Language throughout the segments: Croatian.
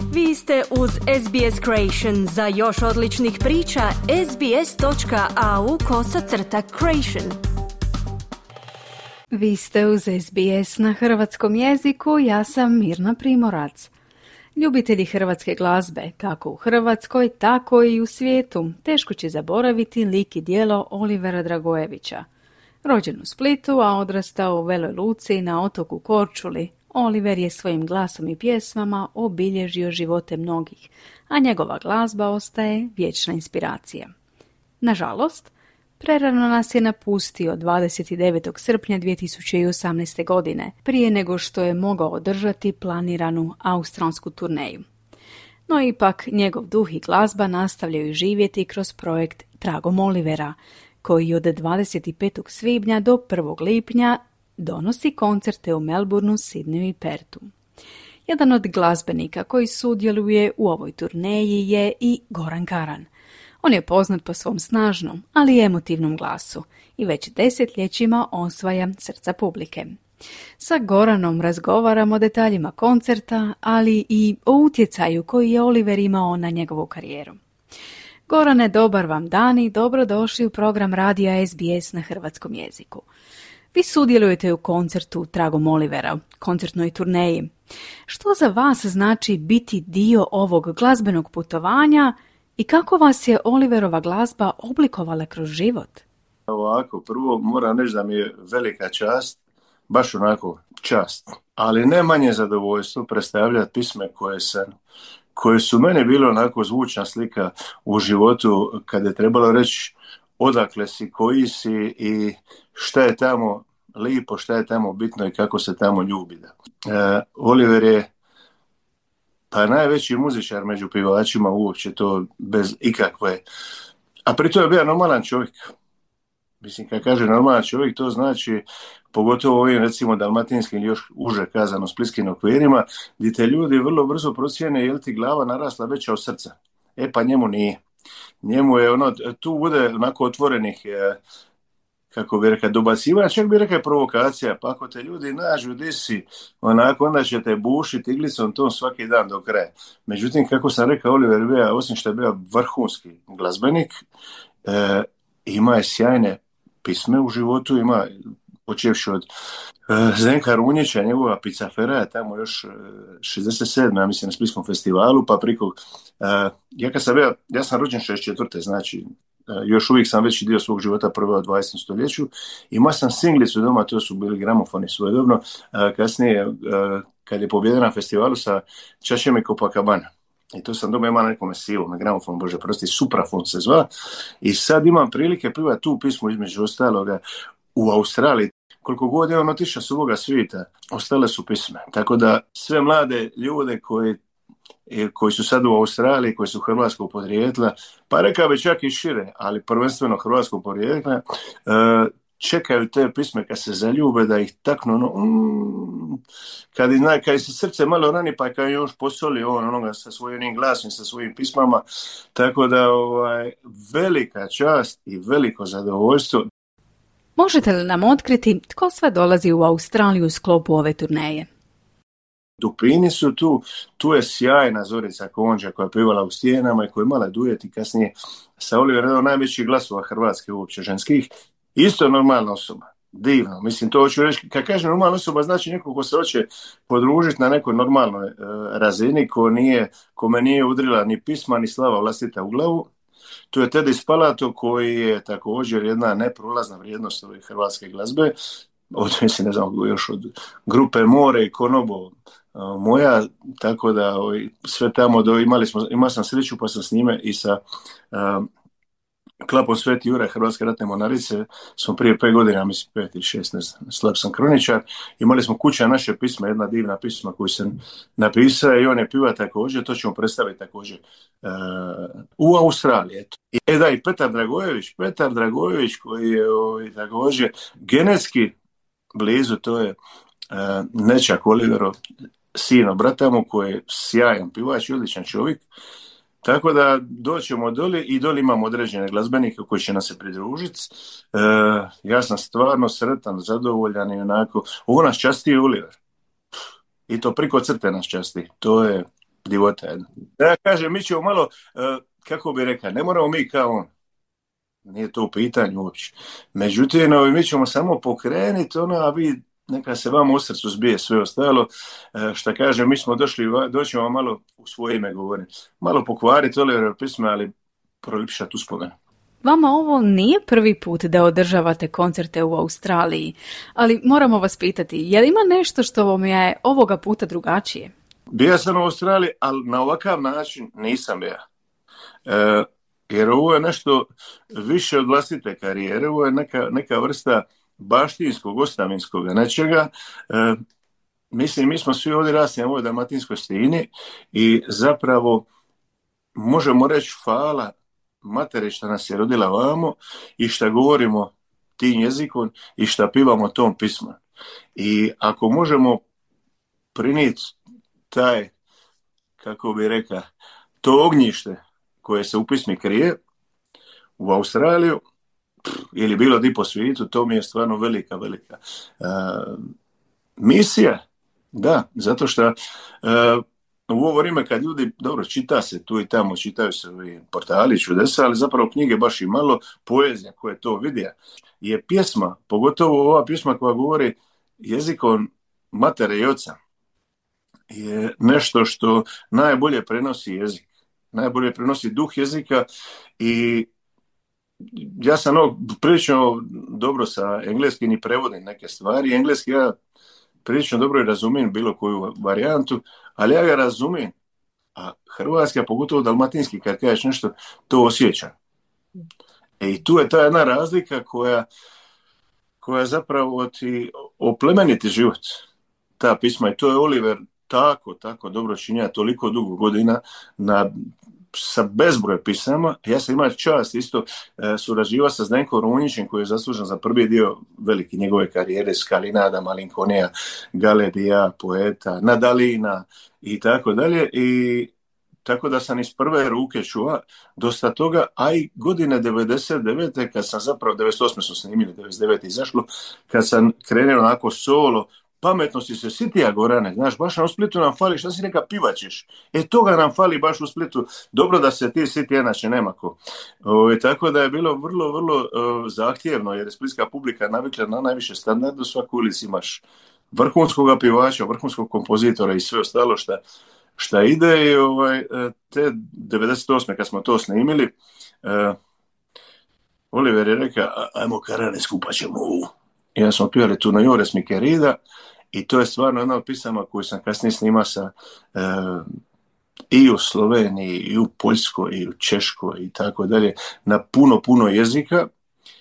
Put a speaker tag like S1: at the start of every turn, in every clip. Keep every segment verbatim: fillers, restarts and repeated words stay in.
S1: Vi ste uz S B S Creation. Za još odličnih priča, sbs.au kosacrta creation.
S2: Vi ste uz S B S na hrvatskom jeziku, ja sam Mirna Primorac. Ljubitelji hrvatske glazbe, kako u Hrvatskoj, tako i u svijetu, teško će zaboraviti lik i djelo Olivera Dragojevića. Rođen u Splitu, a odrastao u Veloj Luci na otoku Korčuli, Oliver je svojim glasom i pjesmama obilježio živote mnogih, a njegova glazba ostaje vječna inspiracija. Nažalost, prerano nas je napustio dvadeset devetog srpnja dvije tisuće osamnaeste. godine, prije nego što je mogao održati planiranu australsku turneju. No ipak, njegov duh i glazba nastavljaju živjeti kroz projekt Tragom Olivera, koji od dvadeset petog svibnja do prvog lipnja donosi koncerte u Melbourneu, Sidneyu i Perthu. Jedan od glazbenika koji sudjeluje u ovoj turneji je i Goran Karan. On je poznat po svom snažnom, ali i emotivnom glasu i već desetljećima osvaja srca publike. Sa Goranom razgovaramo o detaljima koncerta, ali i o utjecaju koji je Oliver imao na njegovu karijeru. Gorane, dobar vam dan i dobrodošli u program radija S B S na hrvatskom jeziku. Vi sudjelujete u koncertu Tragom Olivera, koncertnoj turneji. Što za vas znači biti dio ovog glazbenog putovanja i kako vas je Oliverova glazba oblikovala kroz život?
S3: Ovako, prvo moram reći da mi je velika čast, baš onako čast, ali ne manje zadovoljstvo predstavljati pisme koje sam, koje su mene bile onako zvučna slika u životu kad je trebalo reći odakle si, koji si i šta je tamo lipo, šta je tamo bitno i kako se tamo ljubi. E, Oliver je pa najveći muzičar među pjevačima uopće, to bez ikakve. A pritom je bio normalan čovjek. Mislim, kad kaže normalan čovjek, to znači, pogotovo ovim recimo dalmatinskim ili još uže kazano splitskim okvirima, gdje te ljudi vrlo brzo procijene je li ti glava narasla veća od srca. E pa njemu nije. Njemu je ono, tu bude onako otvorenih, kako bi rekao, dobacivanja, čak bi rekao provokacija, pa ako te ljudi nađu di si, onako, onda će te bušiti iglicom tom svaki dan do kraja. Međutim, kako sam rekao, Oliver bio, osim što je bio vrhunski glazbenik, e, ima je sjajne pisme u životu, ima, počevši od e, Zdenka Runjića, njegova Picafera, tamo još e, šezdeset sedme. ja mislim, na Splitskom festivalu, pa priko, e, ja kad sam bio, ja sam rođen šezdeset četvrte. znači, još uvijek sam veći dio svog života proveo u dvadesetom stoljeću. Imao sam singlicu doma, to su bili gramofoni svojedobno, kasnije kad je pobjedio na festivalu sa Čačem i Copacabana. I to sam doma imao na nekom silu, na gramofon, bože prosti, Suprafon se zva. I sad imam prilike pivati tu pismu između ostaloga u Australiji. Koliko god je on otišao s ovoga svijeta, ostale su pisme. Tako da sve mlade ljude koji koji su sad u Australiji, koji su hrvatskog podrijetla, pa rekao bi čak i šire, ali prvenstveno hrvatskog podrijetla, čekaju te pisme kad se zaljube, da ih taknu, ono, mm, kad, kad se srce malo rani, pa kad još posoli on onoga sa svojim glasom, sa svojim pismama, tako da ovaj, velika čast i veliko zadovoljstvo.
S2: Možete li nam otkriti tko sve dolazi u Australiju u sklopu ove turneje?
S3: Dupini su tu, tu je sjajna Zorica Konđa koja je pjevala u Stijenama i koja je imala duet i kasnije sa Oliverom, jedan najvećih glasova Hrvatske uopće ženskih. Isto normalna osoba, divno. Mislim, to hoću reći, kad kažem normalna osoba, znači neko ko se hoće podružiti na nekoj normalnoj e, razini, ko nije, kome nije udrila ni pisma, ni slava vlastita u glavu. Tu je Teddy Spalato koji je također jedna neprolazna vrijednost ove hrvatske glazbe. Od, mislim, ne znam, još od grupe More i Konobo uh, moja, tako da oj, sve tamo do, imali smo, imao sam sreću pa sam s njime i sa uh, Klapom Sveti Juraj Hrvatske ratne mornarice smo prije pet godina, mislim pet ili šest, ne znam, slab sam kroničar, imali smo Kuća naše pisma, jedna divna pisma koju sam napisao i on je piva također, to ćemo predstaviti također uh, u Australiji. Eto. I da, i Petar Dragojević, Petar Dragojević koji je ovaj, također genetski blizu, to je uh, Nečak Oliverov, sino brata mu koji je sjajan pivač i odličan čovjek. Tako da doćemo doli i doli imamo određene glazbenike koji će nas se pridružiti. E, ja sam stvarno sretan, zadovoljan i onako. Ovo nas časti Oliver. I to priko crte nas časti. To je divota jedna. Da ja kažem, mi ćemo malo, kako bi rekao, ne moramo mi kao on. Nije to u pitanju uopće. Međutim, mi ćemo samo pokrenuti ono, a vi neka se vama u srcu zbije sve ostalo. Šta kažem, mi smo došli, doćemo malo u svoje ime govorim, malo pokvariti Oliverove pisme, ali prolipšati uspomenu.
S2: Vama ovo nije prvi put da održavate koncerte u Australiji, ali moramo vas pitati, je li ima nešto što vam je ovoga puta drugačije?
S3: Bio sam u Australiji, ali na ovakav način nisam ja. E, jer ovo je nešto više od vlastite karijere, ovo je neka, neka vrsta baštinskog, ostavinskog nečega. E, mislim, mi smo svi ovdje rasli na ovoj dalmatinskoj stini i zapravo možemo reći hvala materi što nas je rodila vamo i što govorimo tim jezikom i što pivamo tom pismom. I ako možemo priniti taj, kako bi rekao, to ognjište koje se u pismi krije u Australiju ili bilo di po svijetu, to mi je stvarno velika, velika uh, misija. Da, zato što uh, u ovo vrijeme kad ljudi, dobro, čita se tu i tamo, čitaju se ovi portali, čudesa, ali zapravo knjige baš i malo, poezija koje to vidija, je pjesma, pogotovo ova pjesma koja govori jezikom matere i oca, je nešto što najbolje prenosi jezik, najbolje prenosi duh jezika i ja sam ovo prilično dobro sa engleskim i prevodim neke stvari. Engleski ja prilično dobro i razumijem bilo koju varijantu, ali ja ga razumijem. A hrvatski, a pogotovo dalmatinski, kad kažeš nešto, to osjećam. E, i tu je ta jedna razlika koja, koja zapravo ti oplemeniti život. Ta pisma, i to je Oliver tako, tako dobro činja, toliko dugo godina na sa bezbroj pisama. Ja sam imao čast isto e, surađivao sa Zdenkom Runjićem koji je zaslužen za prvi dio velike njegove karijere, Skalinada, Malinkonija, Galedija, poeta, Nadalina i tako dalje. I tako da sam iz prve ruke čuva dosta toga, a i godine devedeset devete kad sam zapravo, devedeset osme su snimili, devedeset devete izašlo, kad sam krenuo onako solo, pametno si se sitija, Gorane, znaš, baš na u Splitu nam fali, šta si neka pivaćeš? E, toga nam fali baš u Splitu, dobro da se ti siti, inače nema ko. O, tako da je bilo vrlo, vrlo o, zahtjevno, jer je splitska publika navikla na najviše standardu, svaku ulici imaš vrhunskog pivača, vrhunskog kompozitora i sve ostalo šta, šta ide. I ovaj, te devedeset osme kad smo to snimili, uh, Oliver je rekao, ajmo Karane, skupat ćemo ovu. I ja smo pivali tu na Jores mi querida i to je stvarno jedna od pisama koju sam kasnije snimao sa, e, i u Sloveniji, i u Poljskoj, i u Češkoj i tako dalje, na puno, puno jezika. E,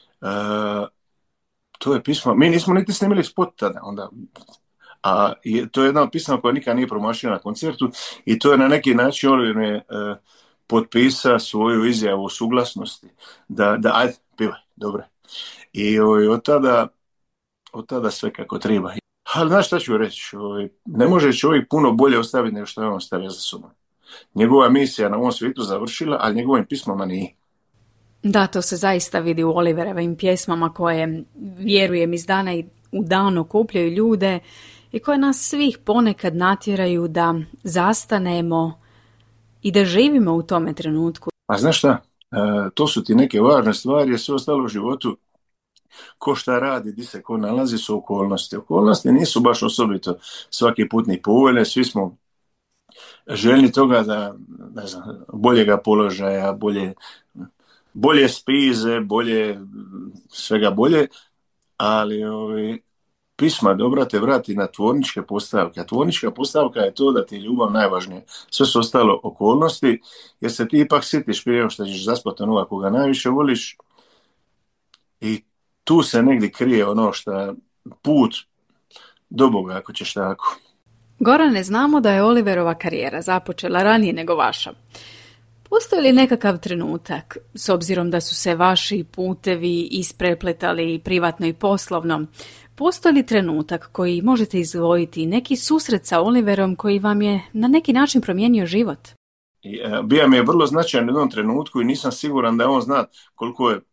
S3: to je pisma, mi nismo niti snimili spot tada, onda, a je, to je jedna od pisama koja nikad nije promašila na koncertu i to je na neki način Oliver je e, potpisao svoju izjavu o suglasnosti, da, da ajde, pivaj, dobro. I o, od tada od tada sve kako treba. Ali znaš šta ću reći? Ne može čovjek puno bolje ostaviti nego što je on ostavio za sobom. Njegova misija na ovom svijetu završila, ali njegovim pismama nije.
S2: Da, to se zaista vidi u Oliverovim pjesmama koje, vjerujem, iz dana u dan okupljaju ljude i koje nas svih ponekad natjeraju da zastanemo i da živimo u tome trenutku.
S3: A znaš šta? E, to su ti neke važne stvari, jer sve ostalo u životu ko šta radi, di se ko nalazi, su okolnosti. Okolnosti nisu baš osobito svaki put ni povoljne, svi smo željni toga da, ne znam, boljega položaja, bolje, bolje spize, bolje, svega bolje, ali ovi, pisma dobra te vrati na tvorničke postavke. A tvornička postavka je to da ti je ljubav najvažnije. Sve su ostalo okolnosti, jer se ti ipak sitiš prije nego što ćeš zaspati onoga koga najviše voliš i tu se negdje krije ono što put do Boga, ako ćeš tako.
S2: Gorane, znamo da je Oliverova karijera započela ranije nego vaša. Postoji li nekakav trenutak, s obzirom da su se vaši putevi isprepletali privatno i poslovno, postoji li trenutak koji možete izdvojiti, neki susret sa Oliverom koji vam je na neki način promijenio život?
S3: Bija mi je vrlo značajan u jednom trenutku i nisam siguran da on zna koliko je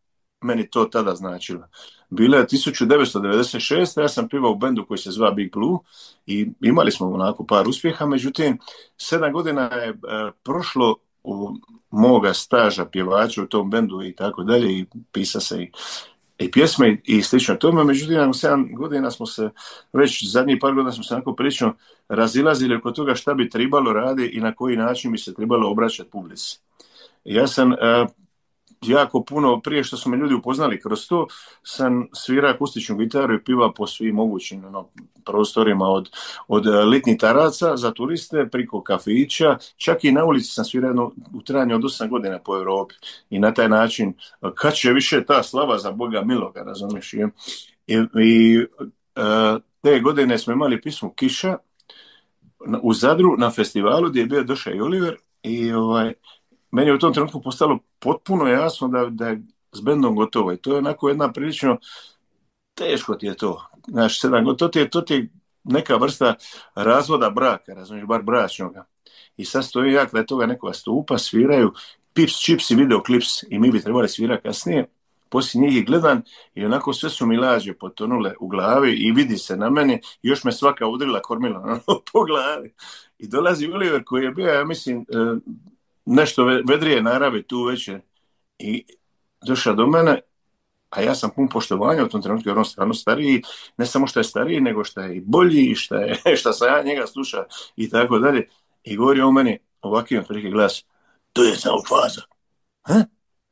S3: meni to tada značilo. Bilo je tisuću devetsto devedeset šeste. Ja sam pivao u bendu koji se zva Big Blue i imali smo onako par uspjeha, međutim, sedam godina je e, prošlo u moga staža pjevača u tom bendu i tako dalje i pisa se i, i pjesme i, i slično tome, međutim, nakon sedam godina smo se, već zadnjih par godina smo se onako prilično razilazili oko toga šta bi trebalo raditi i na koji način bi se trebalo obraćati publici. Ja sam e, jako puno, prije što su me ljudi upoznali kroz to, sam svirao akustičnu gitaru i pivao po svim mogućim ono, prostorima, od, od litnih taraca za turiste, priko kafića, čak i na ulici sam svirao u trajanju od osam godina po Europi. I na taj način, kad će više ta slava za Boga miloga, razumiješ? I, i uh, te godine smo imali pismu Kiša u Zadru na festivalu gdje je bio došao i Oliver i ovaj, meni je u tom trenutku postalo potpuno jasno da, da je s bendom gotovo. I to je onako jedna prilično teško ti je to. Znaš, sedam godina, to ti je, to ti je neka vrsta razvoda braka, razumiješ, bar bračnoga. I sad stoji jak da je toga nekoga stupa, sviraju Pips, Chips i videoklips i mi bi trebali svirati kasnije. Poslije njih ih gledam i onako sve su mi lađe potonule u glavi i vidi se na meni i još me svaka udrila kormila ono, po glavi. I dolazi Oliver koji je bio, ja mislim, nešto vedrije naravi tu večer i došao do mene, a ja sam pun poštovanja u tom trenutku jer on stvarno stariji, ne samo što je stariji, nego što je i bolji i što, je, što sam ja njega sluša i tako dalje. I govori o meni ovakvim otprilike glas, to je samo faza. Ha?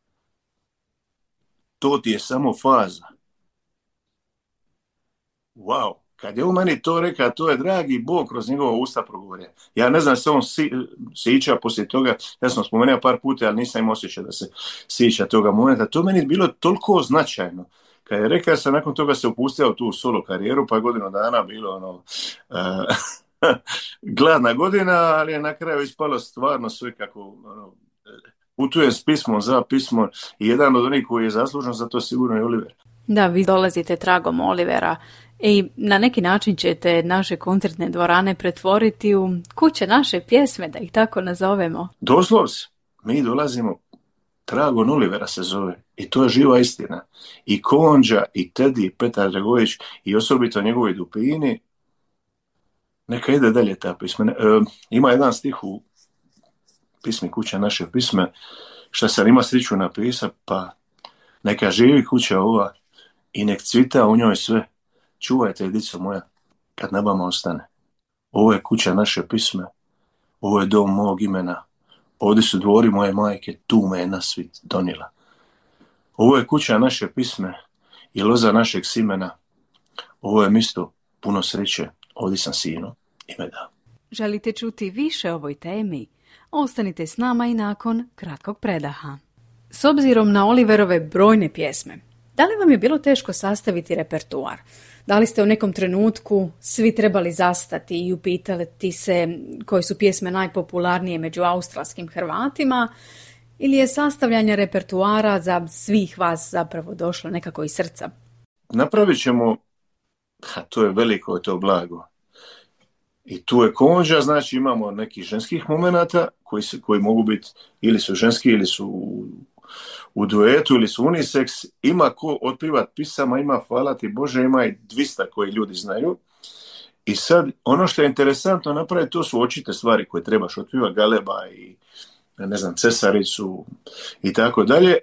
S3: To ti je samo faza. Wow. Kad je u meni to rekao, to je dragi Bog kroz njegova usta progovorio. Ja ne znam se on si, sića poslije toga, ja sam spomenuo par puta, ali nisam imao osjećaj da se sića toga momenta. To meni je bilo toliko značajno. Kad je rekao, sam nakon toga se upustio u tu solo karijeru, pa godinu dana bilo ono, uh, gladna godina, ali je na kraju ispalo stvarno sve kako ono, putujem s pismom za pismom i jedan od onih koji je zaslužen za to sigurno je Oliver.
S2: Da, vi dolazite tragom Olivera i na neki način ćete naše koncertne dvorane pretvoriti u kuće naše pjesme, da ih tako nazovemo.
S3: Doslovce, mi dolazimo tragom Olivera se zove i to je živa istina. I Konđa, i Tedi, i Petar Dragović i osobito njegovi Dupini, neka ide dalje ta pisma. E, ima jedan stih u pismi Kuća naše pisme, što sam ima sreću napisati, pa neka živi kuća ova i nek cvita u njoj sve. Čuvajte, dico moja, kad na vama ostane. Ovo je kuća naše pisme, ovo je dom mog imena, ovdje su dvori moje majke, tu me je na svit donijela. Ovo je kuća naše pisme i loza našeg simena, ovo je mjesto puno sreće, ovdje sam sino ime dao.
S2: Želite čuti više o ovoj temi? Ostanite s nama i nakon kratkog predaha. S obzirom na Oliverove brojne pjesme, da li vam je bilo teško sastaviti repertoar? Da li ste u nekom trenutku svi trebali zastati i upitati se koje su pjesme najpopularnije među australskim Hrvatima? Ili je sastavljanje repertoara za svih vas zapravo došlo nekako iz srca?
S3: Napravit ćemo, a to je veliko, to blago. I tu je Konđa, znači imamo nekih ženskih momenata koji, se, koji mogu biti ili su ženski ili su u, u duetu ili su uniseks. Ima ko otpivat pisama, ima hvala ti Bože, ima i dvista koji ljudi znaju. I sad ono što je interesantno napraviti, to su očite stvari koje trebaš otpivati, Galeba i ne znam, Cesaricu i tako dalje.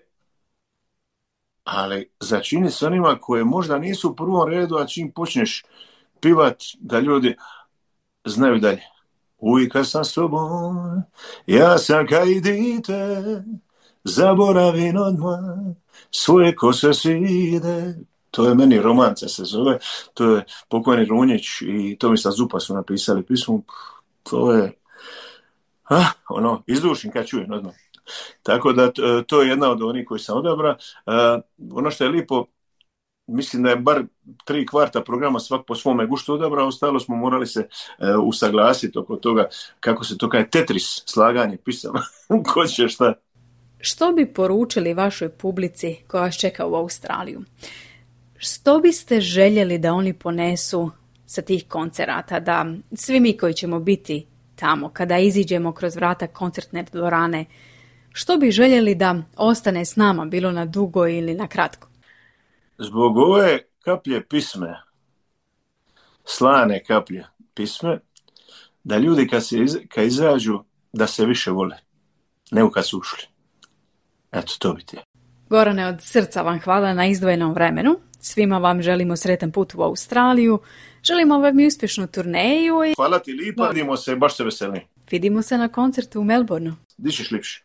S3: Ali začini s onima koje možda nisu u prvom redu, a čim počneš pivat da ljudi znaju dalje. Uvijek kad sam s tobom, ja sam kaj dite, zaboravim odmah, svoje kose svide. To je meni romanca se zove, to je pokojni Runjić i Tomislav Zupa su napisali pismu. To je, ah, ono, izdušim kad čujem odmah. Tako da to je jedna od onih koji sam odabra. Uh, ono što je lipo, mislim da je bar tri kvarta programa svak po svome guštu odabrao, ostalo smo morali se uh, usaglasiti oko toga kako se to kaže tetris, slaganje pisama, ko će šta.
S2: Što bi poručili vašoj publici koja vas čeka u Australiju? Što biste željeli da oni ponesu sa tih koncerata, da svi mi koji ćemo biti tamo, kada iziđemo kroz vrata koncertne dvorane, Što bi željeli da ostane s nama, bilo na dugo ili na kratko?
S3: Zbog ove kaplje pisme, slane kaplje pisme, da ljudi kad, se iz, kad izađu, da se više vole, nego kad su ušli. Eto, to bi ti.
S2: Gorane, od srca vam hvala na izdvojenom vremenu. Svima vam želimo sretan put u Australiju. Želimo vam i uspješnu turneju. I...
S3: Hvala ti lipa, vidimo se, baš se veselim.
S2: Vidimo se na koncertu u Melbourneu.
S3: Di ćeš lipši?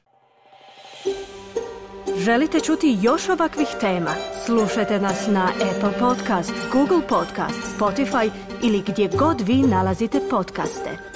S1: Želite čuti još ovakvih tema? Slušajte nas na Apple Podcast, Google Podcast, Spotify ili gdje god vi nalazite podcaste.